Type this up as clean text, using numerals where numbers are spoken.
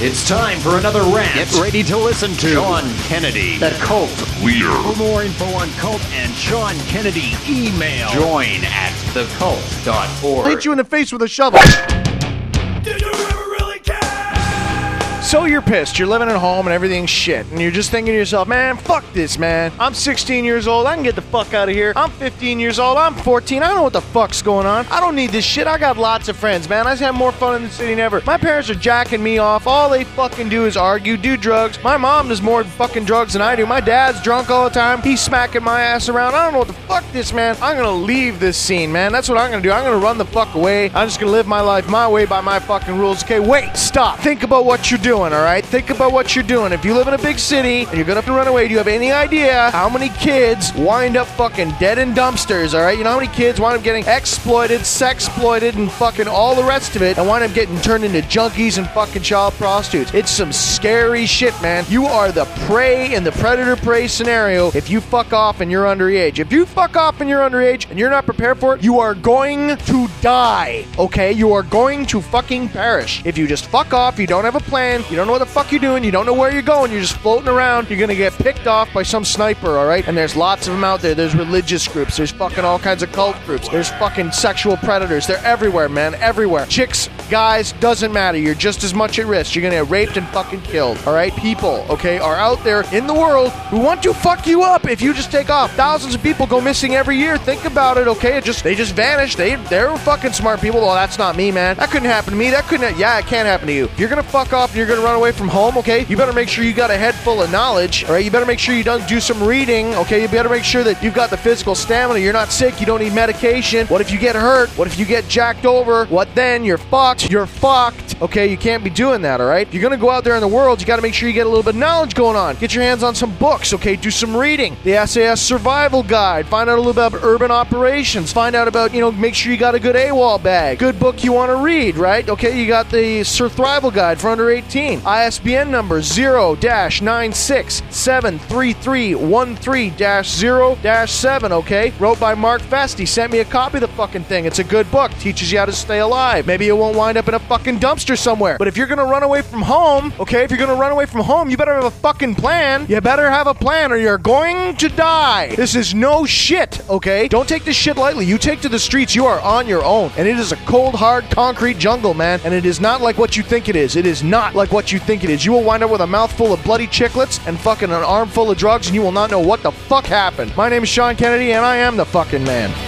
It's time for another rant. Get ready to listen to Sean Kennedy, the Cult Leader. For more info on Cult and Sean Kennedy, email. Join at thecult.org. Hit you in the face with a shovel. Did you ever really care? So you're pissed. You're living at home and everything's shit. And you're just thinking to yourself, man, fuck this, man. I'm 16 years old. I can get the fuck out of here. I'm 15 years old. I'm 14. I don't know what the fuck's going on. I don't need this shit. I got lots of friends, man. I just have more fun in the city than ever. My parents are jacking me off. All they fucking do is argue, do drugs. My mom does more fucking drugs than I do. My dad's drunk all the time. He's smacking my ass around. I don't know what the fuck this, man. I'm gonna leave this scene, man. That's what I'm gonna do. I'm gonna run the fuck away. I'm just gonna live my life my way by my fucking rules. Okay, wait, stop. Think about what you're doing, all right? Think about what you're doing. If you live in a big city and you're gonna have to run away, do you have any idea how many kids wind up fucking dead in dumpsters, all right? You know how many kids wind up getting exploited, sexploited, and fucking all the rest of it, and wind up getting turned into junkies and fucking child prostitutes? It's some scary shit, man. You are the prey in the predator-prey scenario if you fuck off and you're underage. If you fuck off and you're underage and you're not prepared for it, you are going to die, okay? You are going to fucking perish. If you just fuck off, you don't have a plan, you don't know what the fuck you're doing, you don't know where you're going, you're just floating around, you're gonna get picked off by some sniper, alright? And there's lots of them out there. There's religious groups, there's fucking all kinds of cult groups, there's fucking sexual predators. They're everywhere, man, everywhere. Chicks, guys, doesn't matter. You're just as much at risk. You're gonna get raped and fucking killed, alright? People, okay, are out there in the world who want to fuck you up if you just take off. Thousands of people go missing every year. Think about it, okay? They just vanish. They're fucking smart people. Well, that's not me, man. That couldn't happen to me. Yeah, it can happen to you. If you're gonna fuck off and you're gonna run away from home, okay, you better make sure you got a head full of knowledge, all right? You better make sure you don't do some reading, okay? You better make sure that you've got the physical stamina. You're not sick. You don't need medication. What if you get hurt? What if you get jacked over? What then? You're fucked. You're fucked. Okay, you can't be doing that, all right? If you're gonna go out there in the world, you gotta make sure you get a little bit of knowledge going on. Get your hands on some books, okay? Do some reading. The SAS Survival Guide. Find out a little bit about urban operations. Find out about, make sure you got a good AWOL bag. Good book you want to read, right? Okay, you got the Survival Guide for under 18. ISBN number 0-9673313-0-7, okay? Wrote by Mark Fest. He sent me a copy of the fucking thing. It's a good book. Teaches you how to stay alive. Maybe you won't wind up in a fucking dumpster somewhere. But if you're gonna run away from home, okay, you better have a fucking plan. You better have a plan or you're going to die. This is no shit, okay? Don't take this shit lightly. You take to the streets, you are on your own. And it is a cold, hard, concrete jungle, man. And it is not like what you think it is. It is not like what you think it is. You will wind up with a mouthful of bloody chiclets and fucking an armful of drugs and you will not know what the fuck happened. My name is Sean Kennedy and I am the fucking man.